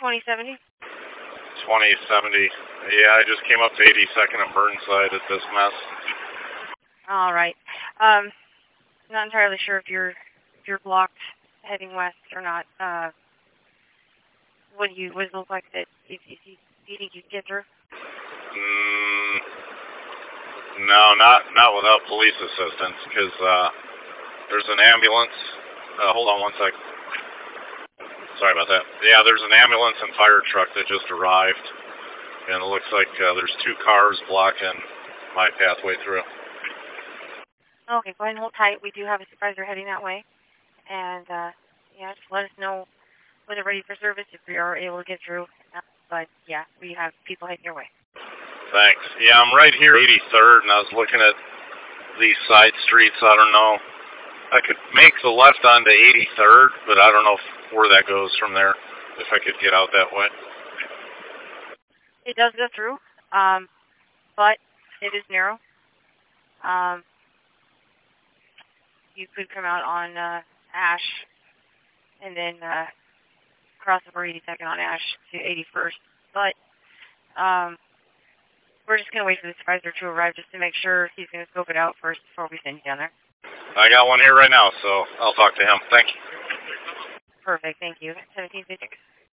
2070. 2070. Yeah, I just came up to 82nd and Burnside at this mess. All right. Not entirely sure if you're blocked heading west or not. What does it look like that? Do you think you can get through? No, not without police assistance, because there's an ambulance. Hold on one sec. Sorry about that. Yeah, there's an ambulance and fire truck that just arrived, and it looks like there's 2 cars blocking my pathway through. Okay, go ahead and hold tight. We do have a supervisor heading that way, and yeah, just let us know when they're ready for service if we are able to get through. But yeah, we have people heading your way. Thanks. Yeah, I'm right here, 83rd, and I was looking at these side streets. I don't know. I could make the left onto 83rd, but I don't know where that goes from there, if I could get out that way. It does go through, but it is narrow. You could come out on Ash and then cross over 82nd on Ash to 81st. But we're just going to wait for the supervisor to arrive just to make sure he's going to scope it out first before we send you down there. I got one here right now, so I'll talk to him. Thank you. Perfect, thank you. 1756.